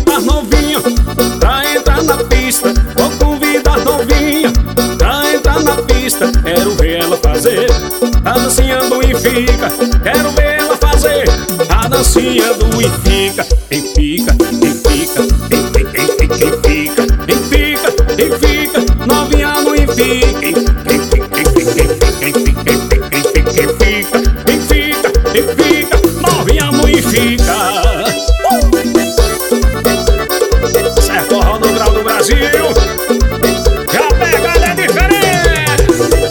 convidar novinha pra entrar na pista. Vou convidar novinha pra entrar na pista. Quero ver ela fazer a dancinha do e fica. Quero ver ela fazer a dancinha do e fica. E fica, e fica, e fica, e fica, e fica, e fica, e fica, novinha no e fica. E fica, e fica, e fica, e fica, e fica, e fica, e fica, e fica, novinha no e fica. Certo, forró do grau do Brasil. Já a pegada é diferente.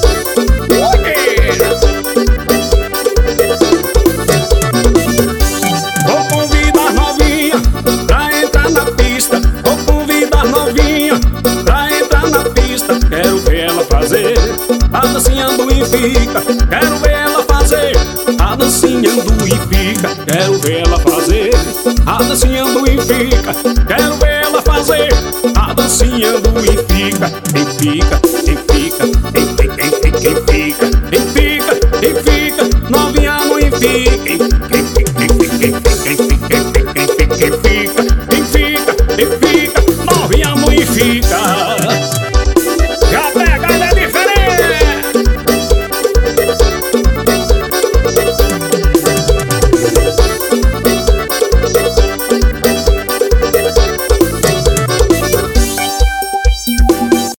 Vou convidar novinha pra entrar na pista. Vou convidar novinha pra entrar na pista. Quero ver ela fazer a dancinha do e fica. Quero ver ela fazer a dancinha do e fica. Quero ver ela fazer a dancinha do e fica. Quero ver ela fazer a dancinha do e fica. E fica.